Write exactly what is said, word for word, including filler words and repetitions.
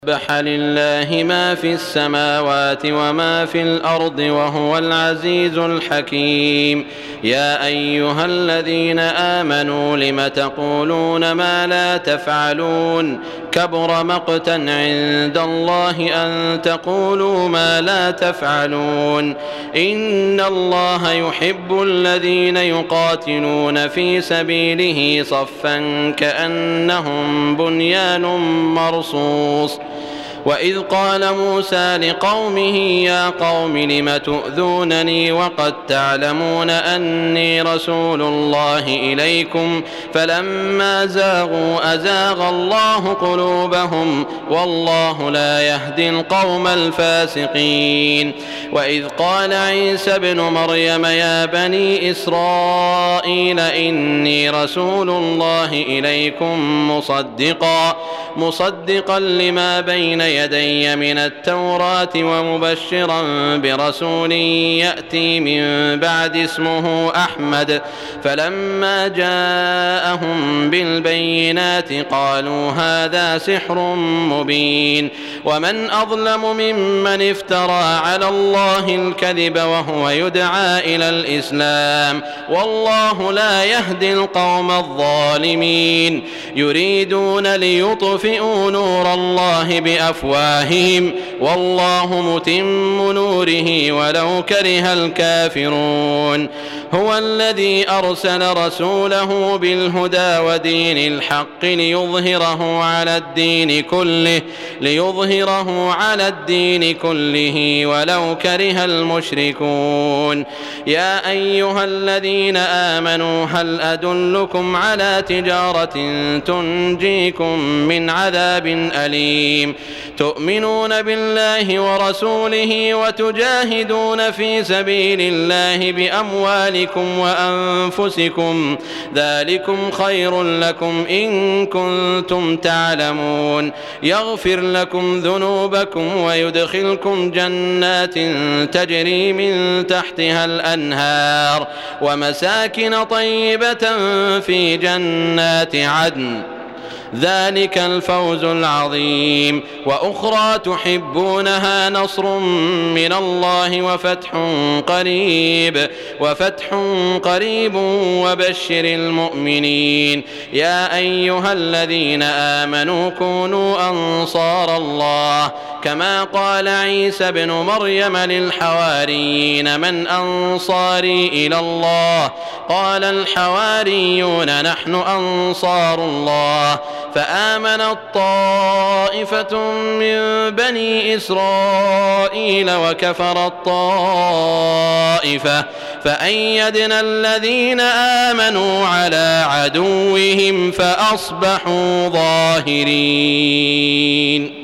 سبح لله ما في السماوات وما في الأرض وهو العزيز الحكيم. يا أيها الذين آمنوا لم تقولون ما لا تفعلون كبر مقتا عند الله أن تقولوا ما لا تفعلون. إن الله يحب الذين يقاتلون في سبيله صفا كأنهم بنيان مرصوص. وإذ قال موسى لقومه يا قوم لم تؤذونني وقد تعلمون أني رسول الله إليكم فلما زاغوا أزاغ الله قلوبهم والله لا يهدي القوم الفاسقين. وإذ قال عيسى ابن مريم يا بني إسرائيل إني رسول الله إليكم مصدقا مصدقا لما بين يدي من التوراة ومبشرا برسول يأتي من بعد اسمه أحمد. فلما جاءهم بالبينات قالوا هذا سحر مبين. ومن أظلم ممن افترى على الله الكذب وهو يدعى إلى الإسلام والله لا يهدي القوم الظالمين. يريدون ليطفئوا نور الله بأفواههم والله متم نوره ولو كره الكافرون. هو الذي أرسل رسوله بالهدى ودين الحق ليظهره على الدين كله ليظهره على الدين كله ولو كره المشركون. يا أيها الذين آمنوا هل أدلكم على تجارة تنجيكم من عذاب أليم تؤمنون بالله ورسوله وتجاهدون في سبيل الله بأموالكم وأنفسكم ذلكم خير لكم إن كنتم تعلمون. يغفر لكم ذنوبكم ويدخلكم جنات تجري من تحتها الأنهار ومساكن طيبة في جنات عدن ذلك الفوز العظيم. وأخرى تحبونها نصر من الله وفتح قريب وفتح قريب وبشر المؤمنين. يا أيها الذين آمنوا كونوا أنصار الله كما قال عيسى ابن مريم للحواريين من أنصاري إلى الله قال الحواريون نحن أنصار الله. فآمنت طائفة من بني إسرائيل وكفرت طائفة فأيدنا الذين آمنوا على عدوهم فأصبحوا ظاهرين.